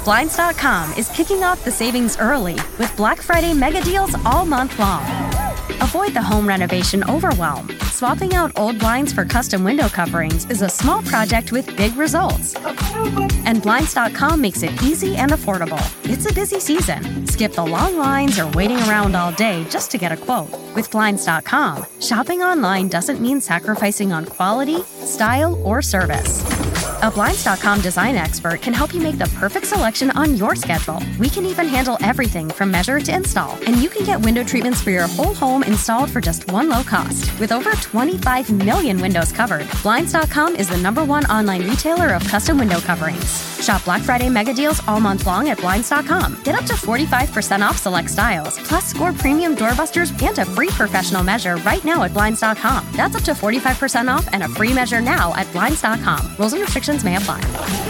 Blinds.com is kicking off the savings early with Black Friday mega deals all month long. Avoid the home renovation overwhelm. Swapping out old blinds for custom window coverings is a small project with big results. And Blinds.com makes it easy and affordable. It's a busy season. Skip the long lines or waiting around all day just to get a quote. With Blinds.com, shopping online doesn't mean sacrificing on quality, style, or service. A Blinds.com design expert can help you make the perfect selection on your schedule. We can even handle everything from measure to install. And you can get window treatments for your whole home installed for just one low cost. With over 25 million windows covered, Blinds.com is the #1 online retailer of custom window coverings. Shop Black Friday mega deals all month long at Blinds.com. Get up to 45% off select styles, plus score premium doorbusters and a free professional measure right now at Blinds.com. That's up to 45% off and a free measure now at Blinds.com. Rules and restrictions may apply.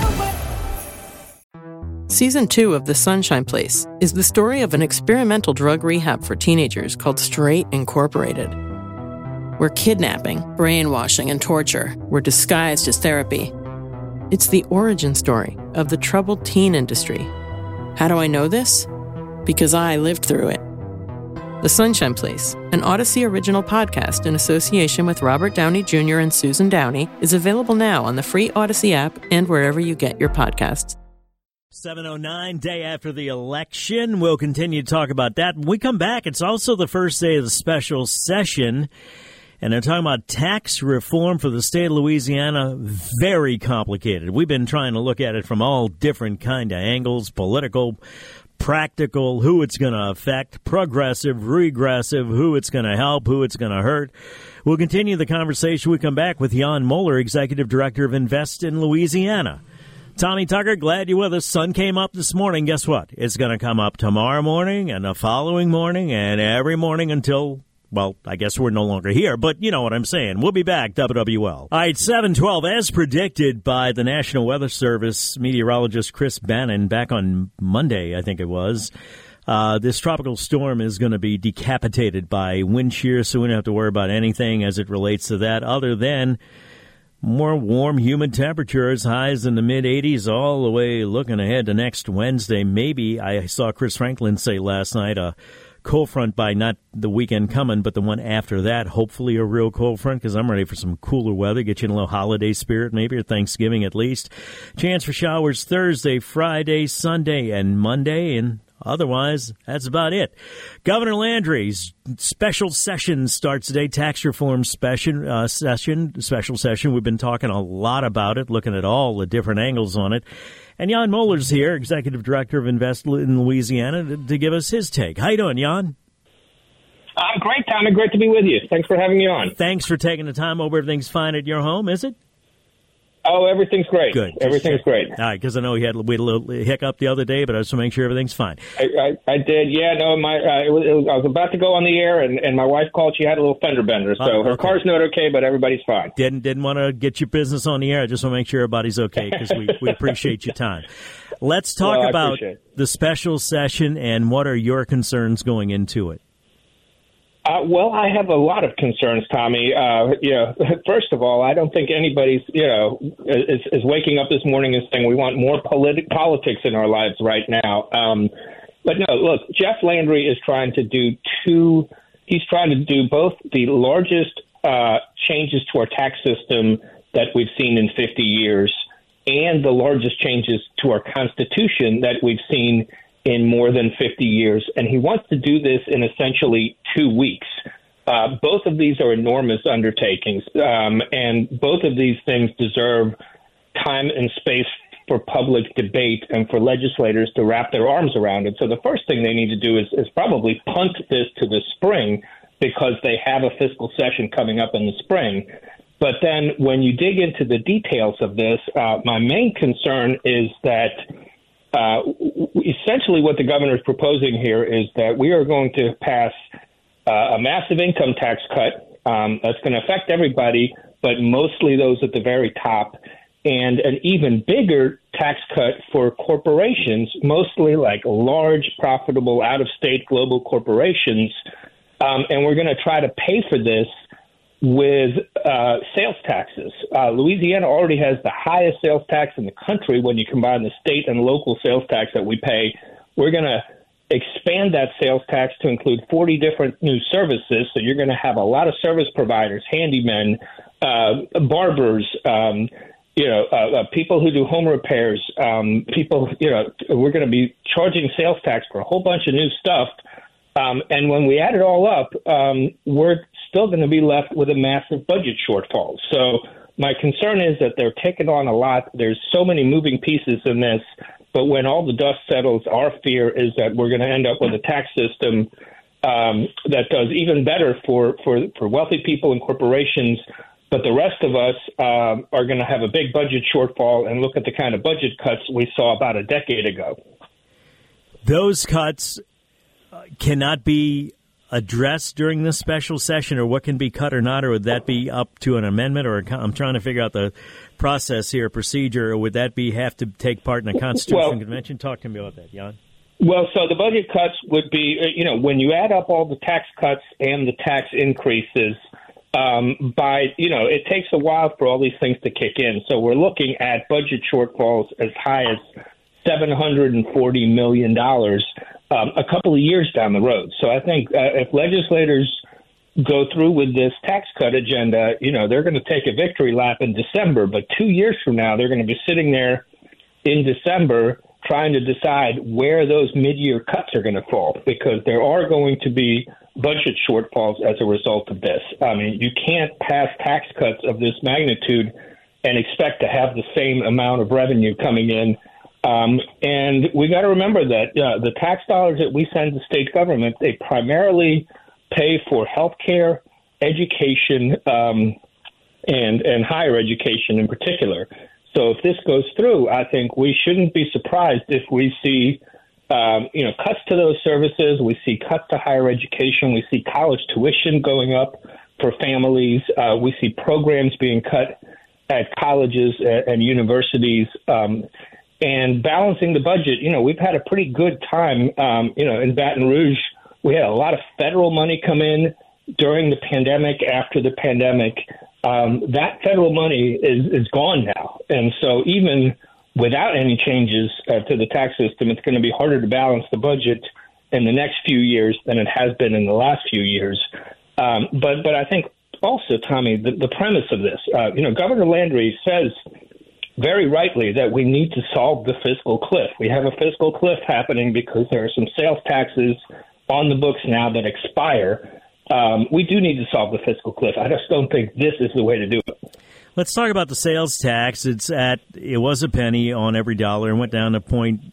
Season 2 of The Sunshine Place is the story of an experimental drug rehab for teenagers called Straight Incorporated, where kidnapping, brainwashing, and torture were disguised as therapy. It's the origin story of the troubled teen industry. How do I know this? Because I lived through it. The Sunshine Place, an Odyssey original podcast in association with Robert Downey Jr. and Susan Downey, is available now on the free Odyssey app and wherever you get your podcasts. 7:09, day after the election. We'll continue to talk about that. When we come back, it's also the first day of the special session, and they're talking about tax reform for the state of Louisiana. Very complicated. We've been trying to look at it from all different kind of angles, political, practical, who it's going to affect, progressive, regressive, who it's going to help, who it's going to hurt. We'll continue the conversation. We come back with Jan Moeller, Executive Director of Invest in Louisiana. Tommy Tucker, glad you're with us. Sun came up this morning. Guess what? It's going to come up tomorrow morning and the following morning and every morning until, well, I guess we're no longer here, but you know what I'm saying. We'll be back, WWL. All right, 7:12, as predicted by the National Weather Service meteorologist Chris Bannon back on Monday, I think it was. This tropical storm is going to be decapitated by wind shear, so we don't have to worry about anything as it relates to that other than more warm, humid temperatures, highs in the mid-80s all the way looking ahead to next Wednesday. Maybe, I saw Chris Franklin say last night, a cold front by not the weekend coming, but the one after that, hopefully a real cold front, because I'm ready for some cooler weather, get you in a little holiday spirit, maybe, or Thanksgiving at least. Chance for showers Thursday, Friday, Sunday, and Monday, and otherwise, that's about it. Governor Landry's special session starts today, tax reform special session. We've been talking a lot about it, looking at all the different angles on it. And Jan Moeller's here, Executive Director of Invest in Louisiana, to give us his take. How you doing, Jan? I'm great, Tommy. Great to be with you. Thanks for having me on. Thanks for taking the time over. Everything's fine at your home, is it? Oh, everything's great. Good. Everything's great. All right, because I know we had a little hiccup the other day, but I just want to make sure everything's fine. I did. Yeah, no, I was about to go on the air, and my wife called. She had a little fender bender, so her car's not okay, but everybody's fine. Didn't want to get your business on the air. I just want to make sure everybody's okay, because we appreciate your time. Let's talk about the special session and what are your concerns going into it. Well, I have a lot of concerns, Tommy. First of all, I don't think anybody's, is waking up this morning and saying we want more politics in our lives right now. But no, look, Jeff Landry is trying to do he's trying to do both the largest changes to our tax system that we've seen in 50 years and the largest changes to our Constitution that we've seen in more than 50 years, and he wants to do this in essentially 2 weeks. Both of these are enormous undertakings, and both of these things deserve time and space for public debate and for legislators to wrap their arms around it. So the first thing they need to do is probably punt this to the spring, because they have a fiscal session coming up in the spring. But then when you dig into the details of this, my main concern is that essentially what the governor is proposing here is that we are going to pass a massive income tax cut that's going to affect everybody, but mostly those at the very top, and an even bigger tax cut for corporations, mostly like large, profitable, out-of-state global corporations. And we're going to try to pay for this with sales taxes. Louisiana already has the highest sales tax in the country when you combine the state and local sales tax that we pay. We're going to expand that sales tax to include 40 different new services. So you're going to have a lot of service providers, handymen, barbers, people who do home repairs, we're going to be charging sales tax for a whole bunch of new stuff. And when we add it all up, we're still going to be left with a massive budget shortfall. So my concern is that they're taking on a lot. There's so many moving pieces in this. But when all the dust settles, our fear is that we're going to end up with a tax system that does even better for wealthy people and corporations. But the rest of us are going to have a big budget shortfall and look at the kind of budget cuts we saw about a decade ago. Those cuts cannot be addressed during this special session, or what can be cut or not, or would that be up to an amendment? Or I'm trying to figure out the process here, procedure, or would that have to take part in a Constitutional Convention? Talk to me about that, Jan. Well, so the budget cuts would be, when you add up all the tax cuts and the tax increases, it takes a while for all these things to kick in. So we're looking at budget shortfalls as high as $740 million a couple of years down the road. So I think if legislators go through with this tax cut agenda, they're going to take a victory lap in December. But 2 years from now, they're going to be sitting there in December trying to decide where those mid-year cuts are going to fall, because there are going to be budget shortfalls as a result of this. I mean, you can't pass tax cuts of this magnitude and expect to have the same amount of revenue coming in. And we got to remember that the tax dollars that we send to state government, they primarily pay for health care, education, and higher education in particular. So if this goes through, I think we shouldn't be surprised if we see cuts to those services. We see cuts to higher education. We see college tuition going up for families. We see programs being cut at colleges and universities. And balancing the budget, we've had a pretty good time, in Baton Rouge. We had a lot of federal money come in during the pandemic, after the pandemic. That federal money is gone now. And so even without any changes to the tax system, it's going to be harder to balance the budget in the next few years than it has been in the last few years. But I think also, Tommy, the premise of this, Governor Landry says very rightly that we need to solve the fiscal cliff. We have a fiscal cliff happening because there are some sales taxes on the books now that expire. We do need to solve the fiscal cliff. I just don't think this is the way to do it. Let's talk about the sales tax. It was a penny on every dollar and went down to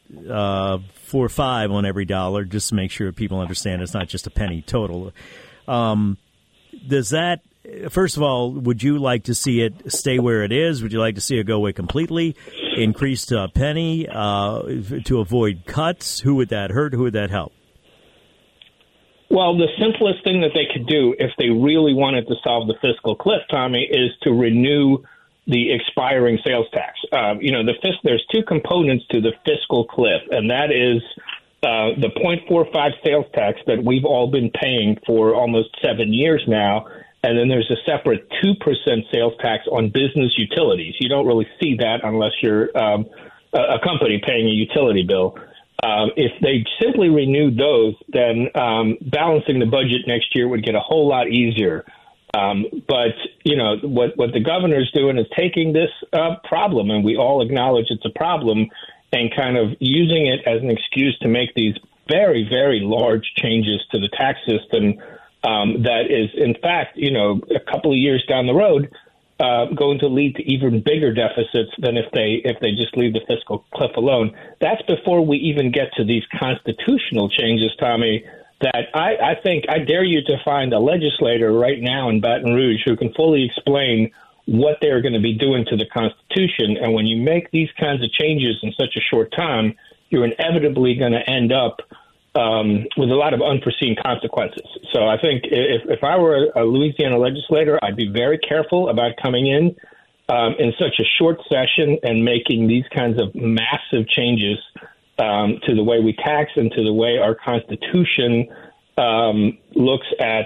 0.45 on every dollar, just to make sure people understand it's not just a penny total. Does that, first of all, would you like to see it stay where it is? Would you like to see it go away completely, increase to a penny to avoid cuts? Who would that hurt? Who would that help? Well, the simplest thing that they could do if they really wanted to solve the fiscal cliff, Tommy, is to renew the expiring sales tax. There's two components to the fiscal cliff, and that is the 0.45 sales tax that we've all been paying for almost 7 years now. And then there's a separate 2% sales tax on business utilities. You don't really see that unless you're a company paying a utility bill. If they simply renewed those, then balancing the budget next year would get a whole lot easier. But what the governor's doing is taking this problem, and we all acknowledge it's a problem, and kind of using it as an excuse to make these very, very large changes to the tax system that is, in fact, a couple of years down the road, going to lead to even bigger deficits than if they just leave the fiscal cliff alone. That's before we even get to these constitutional changes, Tommy, that I think I dare you to find a legislator right now in Baton Rouge who can fully explain what they're going to be doing to the Constitution. And when you make these kinds of changes in such a short time, you're inevitably going to end up with a lot of unforeseen consequences. So I think if I were a Louisiana legislator, I'd be very careful about coming in such a short session and making these kinds of massive changes to the way we tax and to the way our Constitution looks at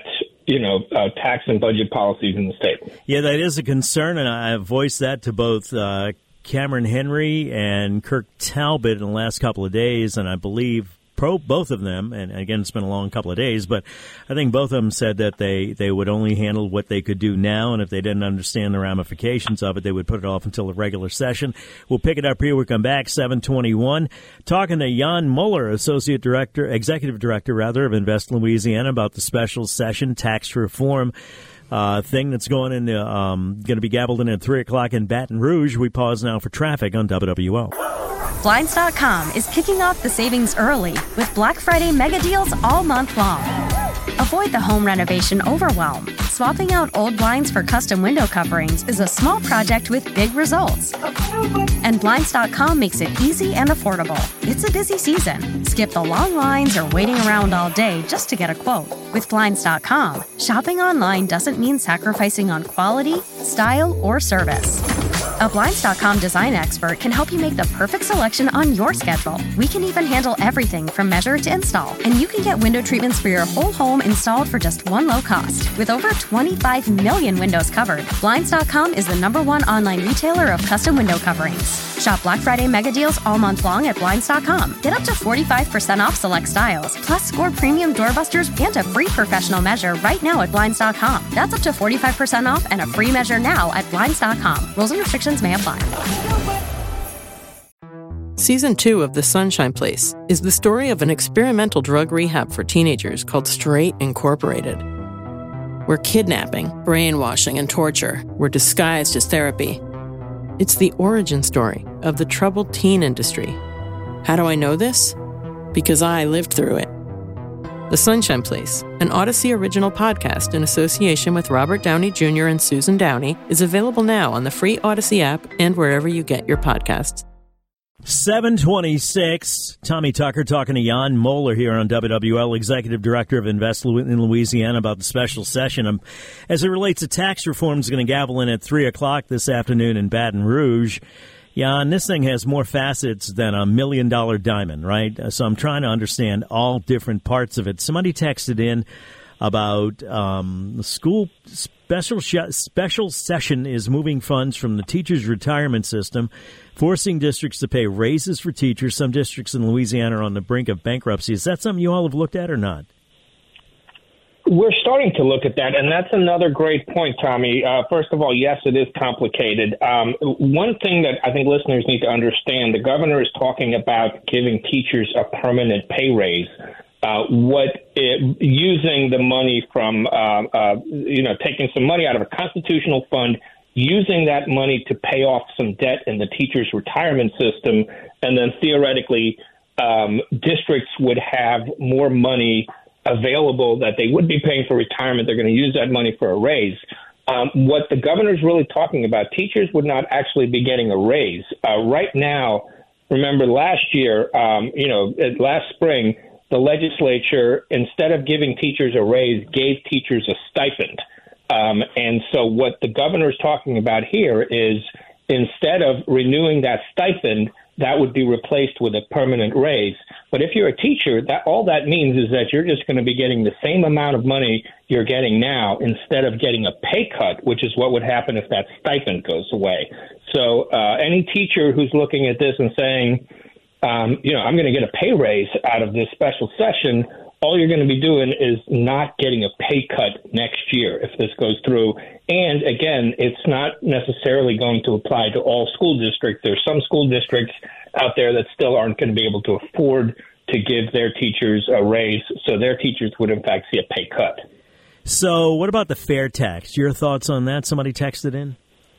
tax and budget policies in the state. Yeah, that is a concern, and I have voiced that to both Cameron Henry and Kirk Talbot in the last couple of days, and I believe both of them, and again, it's been a long couple of days, but I think both of them said that they would only handle what they could do now, and if they didn't understand the ramifications of it, they would put it off until the regular session. We'll pick it up here. We come back, 7:21, talking to Jan Mueller, Executive Director of Invest Louisiana, about the special session tax reform thing that's going to be gabbled in at 3 o'clock in Baton Rouge. We pause now for traffic on WWL. Blinds.com is kicking off the savings early with Black Friday mega deals all month long. Avoid the home renovation overwhelm. Swapping out old blinds for custom window coverings is a small project with big results. And Blinds.com makes it easy and affordable. It's a busy season. Skip the long lines or waiting around all day just to get a quote. With Blinds.com, shopping online doesn't mean sacrificing on quality, style, or service. A Blinds.com design expert can help you make the perfect selection on your schedule. We can even handle everything from measure to install. And you can get window treatments for your whole home installed for just one low cost. With over 25 million windows covered, Blinds.com is the #1 online retailer of custom window coverings. Shop Black Friday mega deals all month long at Blinds.com. Get up to 45% off select styles, plus score premium doorbusters and a free professional measure right now at Blinds.com. That's up to 45% off and a free measure now at Blinds.com. Rules and restrictions may apply. Season 2 of The Sunshine Place is the story of an experimental drug rehab for teenagers called Straight Incorporated, where kidnapping, brainwashing, and torture were disguised as therapy. It's the origin story of the troubled teen industry. How do I know this? Because I lived through it. The Sunshine Place, an Odyssey original podcast in association with Robert Downey Jr. and Susan Downey, is available now on the free Odyssey app and wherever you get your podcasts. 7:26, Tommy Tucker talking to Jan Mueller here on WWL, Executive Director of Invest in Louisiana, about the special session. As it relates to tax reform, is going to gavel in at 3 o'clock this afternoon in Baton Rouge. Jan, this thing has more facets than $1 million diamond, right? So I'm trying to understand all different parts of it. Somebody texted in about the school special session is moving funds from the teachers' retirement system, forcing districts to pay raises for teachers. Some districts in Louisiana are on the brink of bankruptcy. Is that something you all have looked at or not? We're starting to look at that, and that's another great point, Tommy. First of all, yes, it is complicated. One thing that I think listeners need to understand, the governor is talking about giving teachers a permanent pay raise. Using the money from, taking some money out of a constitutional fund, using that money to pay off some debt in the teachers' retirement system, and then theoretically districts would have more money available that they would be paying for retirement. They're going to use that money for a raise. What the governor's really talking about, teachers would not actually be getting a raise. Right now, remember last year, last spring, the legislature, instead of giving teachers a raise, gave teachers a stipend. And so what the governor is talking about here is instead of renewing that stipend, that would be replaced with a permanent raise. But if you're a teacher, all that means is that you're just going to be getting the same amount of money you're getting now instead of getting a pay cut, which is what would happen if that stipend goes away. So any teacher who's looking at this and saying, I'm going to get a pay raise out of this special session, all you're going to be doing is not getting a pay cut next year if this goes through. And again, it's not necessarily going to apply to all school districts. There's some school districts out there that still aren't going to be able to afford to give their teachers a raise. So their teachers would, in fact, see a pay cut. So what about the fair tax? Your thoughts on that? Somebody texted in.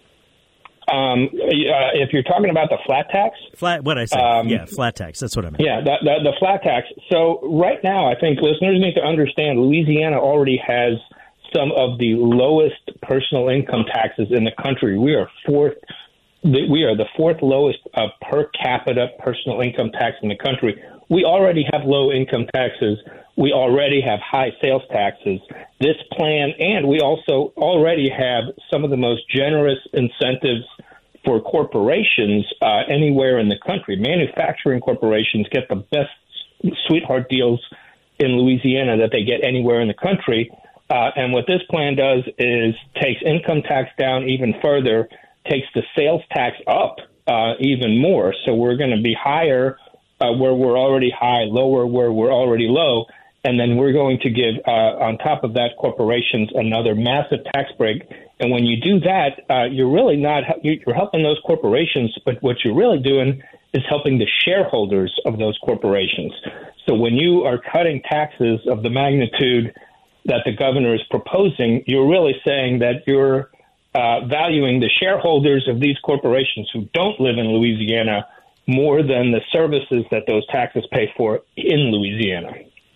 If you're talking about the flat tax? Flat tax. That's what I meant. Yeah, the flat tax. So right now, I think listeners need to understand Louisiana already has some of the lowest personal income taxes in the country. We are the fourth lowest per capita personal income tax in the country. We already have low income taxes. We already have high sales taxes. This plan, and we also already have some of the most generous incentives for corporations anywhere in the country. Manufacturing corporations get the best sweetheart deals in Louisiana that they get anywhere in the country. And what this plan does is takes income tax down even further, takes the sales tax up even more. So we're going to be higher where we're already high, lower where we're already low. And then we're going to give, on top of that, corporations another massive tax break. And when you do that, you're really not you're helping those corporations, but what you're really doing is helping the shareholders of those corporations. So when you are cutting taxes of the magnitude that the governor is proposing, you're really saying that you're valuing the shareholders of these corporations who don't live in Louisiana more than the services that those taxes pay for in Louisiana.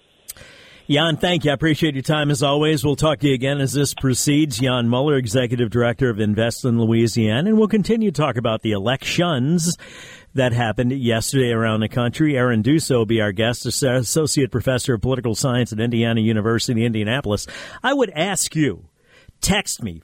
Jan, thank you. I appreciate your time as always. We'll talk to you again as this proceeds. Jan Mueller, Executive Director of Invest in Louisiana, and we'll continue to talk about the elections that happened yesterday around the country. Aaron Duso will be our guest, Associate Professor of Political Science at Indiana University, Indianapolis. I would ask you, text me,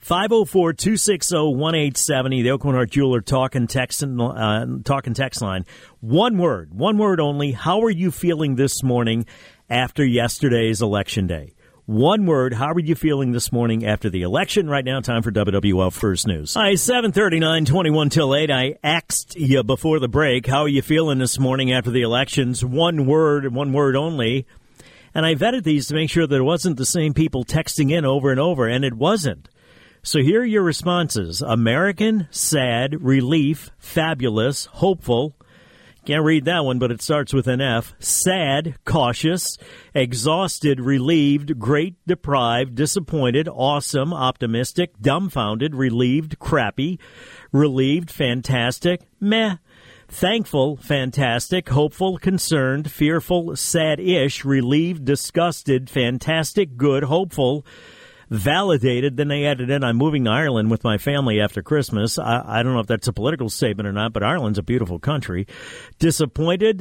504-260-1870, the Aucoin Hart Jeweler talk and text line. One word only. How are you feeling this morning after yesterday's election day? One word, how are you feeling this morning after the election? Right now, time for WWL First News. Hi, 7:39, 21 till 8. I asked you before the break, how are you feeling this morning after the elections? One word only. And I vetted these to make sure that it wasn't the same people texting in over and over, and it wasn't. So here are your responses. American, sad, relief, fabulous, hopeful. Can't read that one, but it starts with an F. Sad, cautious, exhausted, relieved, great, deprived, disappointed, awesome, optimistic, dumbfounded, relieved, crappy, relieved, fantastic, meh, thankful, fantastic, hopeful, concerned, fearful, sad-ish, relieved, disgusted, fantastic, good, hopeful, validated. Then they added in, I'm moving to Ireland with my family after Christmas. I don't know if that's a political statement or not, but Ireland's a beautiful country. Disappointed,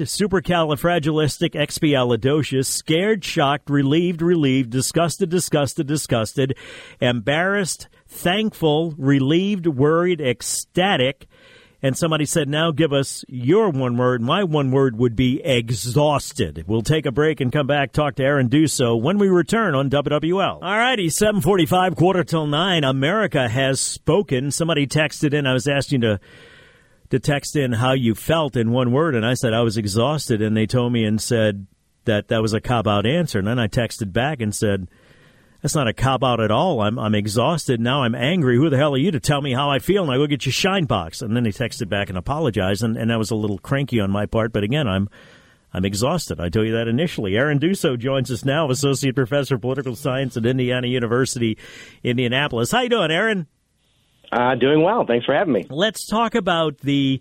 supercalifragilisticexpialidocious, scared, shocked, relieved, disgusted, embarrassed, thankful, relieved, worried, ecstatic. And somebody said, now give us your one word. My one word would be exhausted. We'll take a break and come back, talk to Aaron Duso when we return on WWL. All righty, 7:45, quarter till 9. America has spoken. Somebody texted in. I was asking to text in how you felt in one word, and I said I was exhausted, and they told me and said that was a cop-out answer. And then I texted back and said, that's not a cop-out at all. I'm exhausted. Now I'm angry. Who the hell are you to tell me how I feel? And I go get your shine box. And then he texted back and apologized, and that was a little cranky on my part. But again, I'm exhausted. I told you that initially. Aaron Duso joins us now, Associate Professor of Political Science at Indiana University, Indianapolis. How you doing, Aaron? Doing well. Thanks for having me. Let's talk about the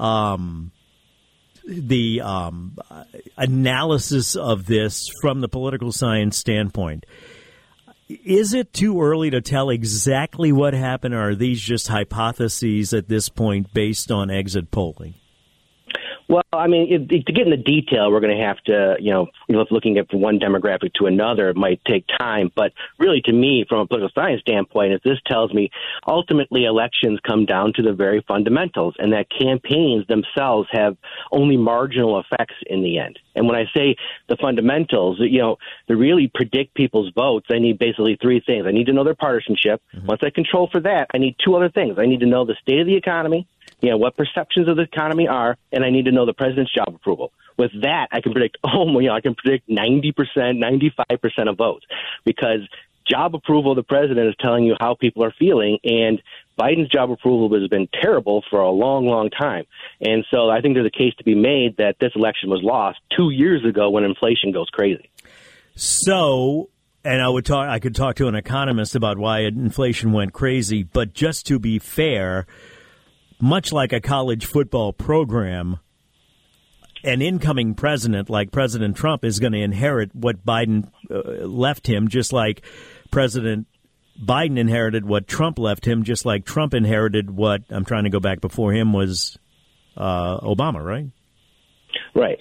analysis of this from the political science standpoint. Is it too early to tell exactly what happened, or are these just hypotheses at this point based on exit polling? Well, I mean, to get into detail, we're going to have to, looking at from one demographic to another, it might take time. But really, to me, from a political science standpoint, as this tells me, ultimately elections come down to the very fundamentals, and that campaigns themselves have only marginal effects in the end. And when I say the fundamentals, to really predict people's votes, I need basically three things. I need to know their partisanship. Mm-hmm. Once I control for that, I need two other things. I need to know the state of the economy, what perceptions of the economy are, and I need to know the president's job approval. With that, I can predict, I can predict 90%, 95% of votes, because job approval of the president is telling you how people are feeling, and Biden's job approval has been terrible for a long, long time. And so I think there's a case to be made that this election was lost 2 years ago when inflation goes crazy. So, and I could talk to an economist about why inflation went crazy, but just to be fair, much like a college football program, an incoming president like President Trump is going to inherit what Biden left him, just like President Biden inherited what Trump left him, just like Trump inherited what, I'm trying to go back before him, was Obama, right? Right.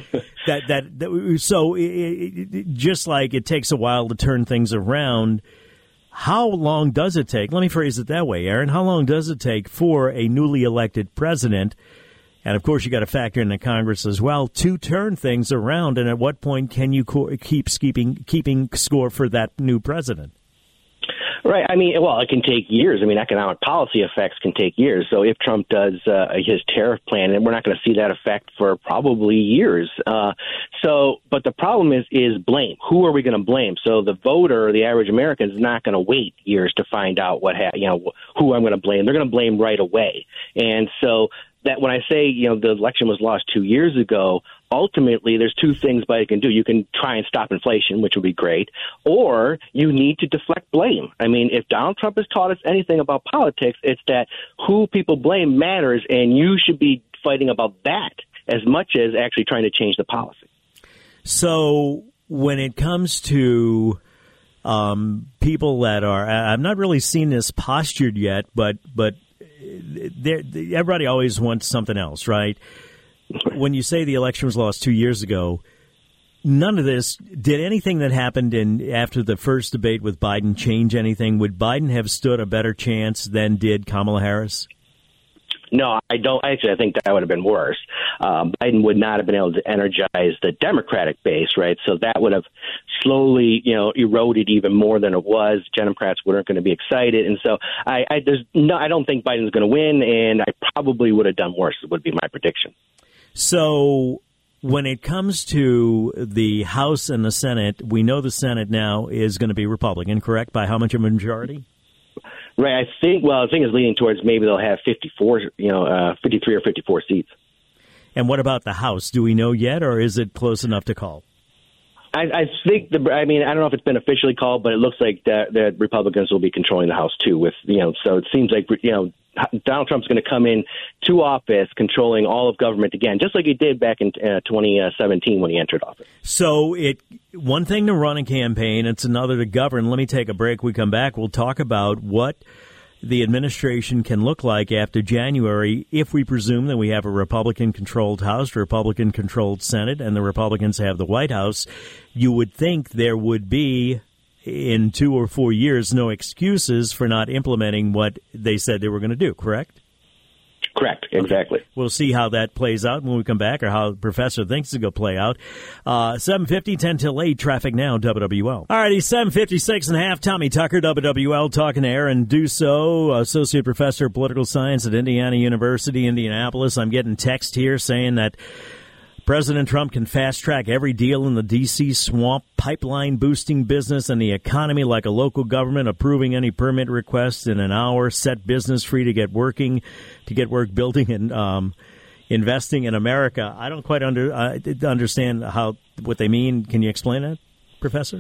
So just like it takes a while to turn things around, how long does it take? Let me phrase it that way, Aaron. How long does it take for a newly elected president, and of course you got to factor in the Congress as well, to turn things around? And at what point can you keep keeping score for that new president? Right. I mean, well, it can take years. I mean, economic policy effects can take years. So if Trump does his tariff plan, and we're not going to see that effect for probably years. But the problem is blame. Who are we going to blame? So the voter, the average American, is not going to wait years to find out who I'm going to blame. They're going to blame right away. And so that when I say, the election was lost 2 years ago, ultimately there's two things Biden can do. You can try and stop inflation, which would be great, or you need to deflect blame. I mean, if Donald Trump has taught us anything about politics, it's that who people blame matters, and you should be fighting about that as much as actually trying to change the policy. So when it comes to people that are, I've not really seen this postured yet, but everybody always wants something else, right? When you say the election was lost 2 years ago, none of this, did anything that happened after the first debate with Biden change anything? Would Biden have stood a better chance than did Kamala Harris? No, I don't. Actually, I think that would have been worse. Biden would not have been able to energize the Democratic base, right? So that would have slowly, eroded even more than it was. Democrats weren't going to be excited, and so I don't think Biden's going to win, and I probably would have done worse. Would be my prediction. So when it comes to the House and the Senate, we know the Senate now is going to be Republican, correct? By how much of a majority? Right. I think it's leaning towards maybe they'll have 53 or 54 seats. And what about the House? Do we know yet, or is it close enough to call? I think I don't know if it's been officially called, but it looks like the Republicans will be controlling the House too. So it seems like Donald Trump's going to come in to office controlling all of government again, just like he did back in 2017 when he entered office. So one thing to run a campaign, it's another to govern. Let me take a break. We come back. We'll talk about what the administration can look like after January if we presume that we have a Republican-controlled House, Republican-controlled Senate, and the Republicans have the White House. You would think there would be, in 2 or 4 years, no excuses for not implementing what they said they were going to do, correct? Correct, exactly. Okay. We'll see how that plays out when we come back, or how the professor thinks it's going to play out. 7:50, 10 till 8, traffic now, WWL. All righty, 7:56 and a half, Tommy Tucker, WWL, talking to Aaron Dusso, Associate Professor of Political Science at Indiana University, Indianapolis. I'm getting text here saying that President Trump can fast-track every deal in the D.C. swamp, pipeline boosting business and the economy like a local government, approving any permit request in an hour, set business free to get work building and investing in America. I don't quite understand what they mean. Can you explain that, Professor?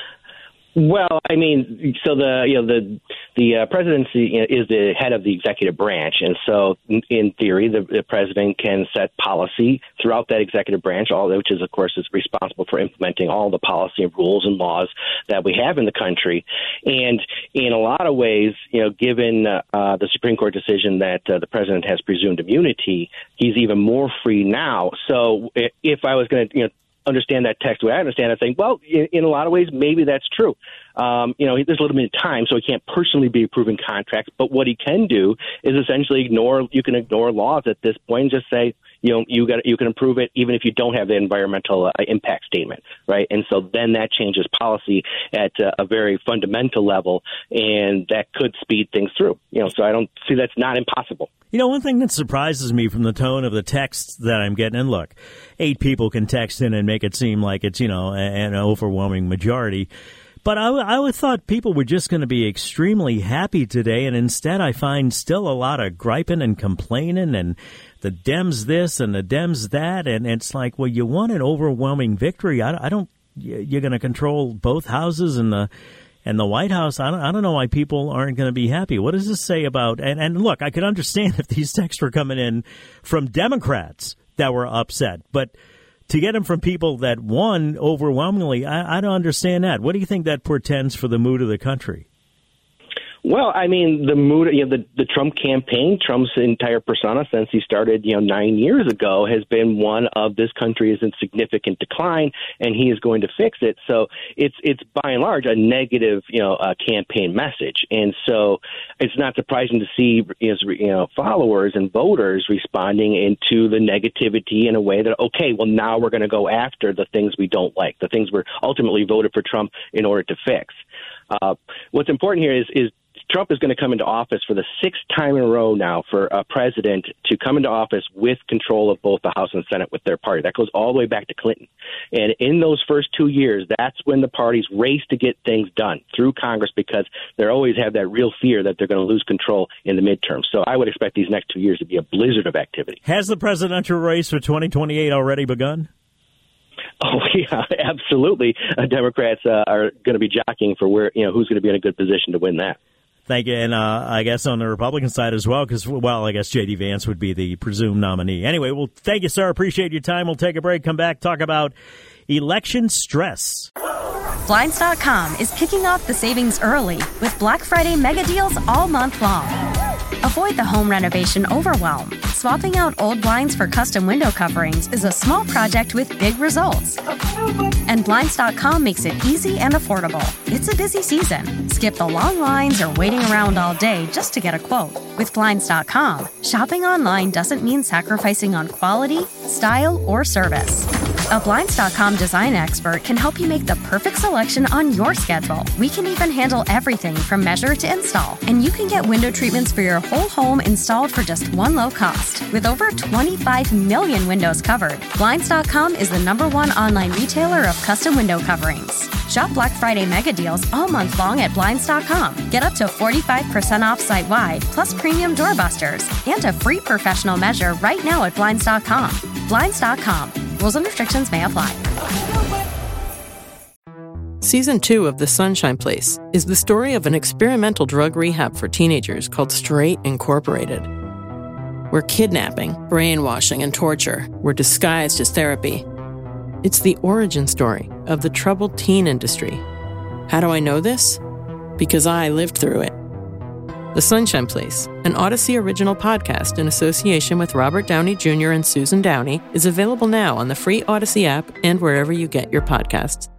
Well, I mean, so the presidency is the head of the executive branch, and so in theory, the president can set policy throughout that executive branch, which is, of course, is responsible for implementing all the policy and rules and laws that we have in the country. And in a lot of ways, given the Supreme Court decision that the president has presumed immunity, he's even more free now. So if I was going to, understand that text the way I understand it, saying, well, in a lot of ways, maybe that's true. There's limited time, so he can't personally be approving contracts. But what he can do is essentially ignore laws at this point and just say, you can approve it even if you don't have the environmental impact statement, right? And so then that changes policy at a very fundamental level, and that could speed things through. So I don't see that's not impossible. One thing that surprises me from the tone of the texts that I'm getting, and look, 8 people can text in and make it seem like it's, an overwhelming majority. But I would thought people were just going to be extremely happy today, and instead I find still a lot of griping and complaining, and the Dems this and the Dems that, and it's like, well, you want an overwhelming victory. You're going to control both houses and the White House. I don't know why people aren't going to be happy. What does this say about, and look, I could understand if these texts were coming in from Democrats that were upset, but to get them from people that won overwhelmingly, I don't understand that. What do you think that portends for the mood of the country? Well, I mean, the mood, the Trump campaign, Trump's entire persona since he started, 9 years ago, has been one of this country is in significant decline, and he is going to fix it. So it's by and large a negative, campaign message, and so it's not surprising to see his, followers and voters responding into the negativity in a way that, okay, well, now we're going to go after the things we don't like, the things we're ultimately voted for Trump in order to fix. What's important here is Trump is going to come into office for the sixth time in a row now for a president to come into office with control of both the House and Senate with their party. That goes all the way back to Clinton. And in those first 2 years, that's when the parties race to get things done through Congress, because they always have that real fear that they're going to lose control in the midterm. So I would expect these next 2 years to be a blizzard of activity. Has the presidential race for 2028 already begun? Oh, yeah, absolutely. Democrats are going to be jockeying for who's going to be in a good position to win that. Thank you. And I guess on the Republican side as well, because, I guess J.D. Vance would be the presumed nominee. Anyway, well, thank you, sir. Appreciate your time. We'll take a break, come back, talk about election stress. Blinds.com is kicking off the savings early with Black Friday mega deals all month long. Avoid the home renovation overwhelm. Swapping out old blinds for custom window coverings is a small project with big results. And Blinds.com makes it easy and affordable. It's a busy season. Skip the long lines or waiting around all day just to get a quote. With Blinds.com, shopping online doesn't mean sacrificing on quality, style, or service. A Blinds.com design expert can help you make the perfect selection on your schedule. We can even handle everything from measure to install. And you can get window treatments for your whole home installed for just one low cost. With over 25 million windows covered, Blinds.com is the #1 online retailer of custom window coverings. Shop Black Friday mega deals all month long at Blinds.com. Get up to 45% off site-wide, plus premium doorbusters, and a free professional measure right now at Blinds.com. Blinds.com. Rules and restrictions may apply. Season 2 of The Sunshine Place is the story of an experimental drug rehab for teenagers called Straight Incorporated, where kidnapping, brainwashing, and torture were disguised as therapy. It's the origin story of the troubled teen industry. How do I know this? Because I lived through it. The Sunshine Place, an Odyssey original podcast in association with Robert Downey Jr. and Susan Downey, is available now on the free Odyssey app and wherever you get your podcasts.